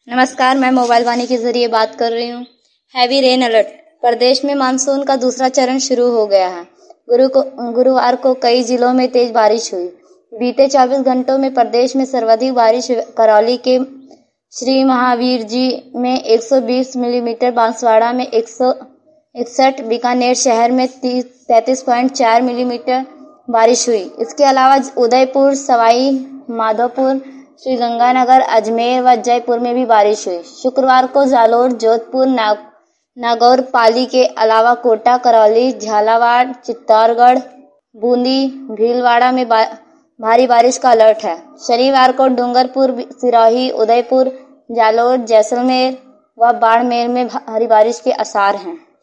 नमस्कार, मैं मोबाइल वाणी के जरिए बात कर रही हूँ। Heavy rain alert. प्रदेश में मानसून का दूसरा चरण शुरू हो गया है। गुरुवार को कई जिलों में तेज बारिश हुई। बीते 24 घंटों में प्रदेश में सर्वाधिक बारिश करौली के श्री महावीर जी में 120 मिलीमीटर, बांसवाड़ा में 161, बीकानेर शहर में 33.4 मिलीमीटर बारिश हुई। इसके अलावा उदयपुर, सवाई माधोपुर, श्रीगंगानगर, अजमेर व जयपुर में भी बारिश हुई। शुक्रवार को जालोर, जोधपुर, नागौर, पाली के अलावा कोटा, करौली, झालावाड़, चित्तौड़गढ़, बूंदी, भीलवाड़ा में भारी बारिश का अलर्ट है। शनिवार को डूंगरपुर, सिरोही, उदयपुर, जालोर, जैसलमेर व बाड़मेर में भारी बारिश के आसार हैं।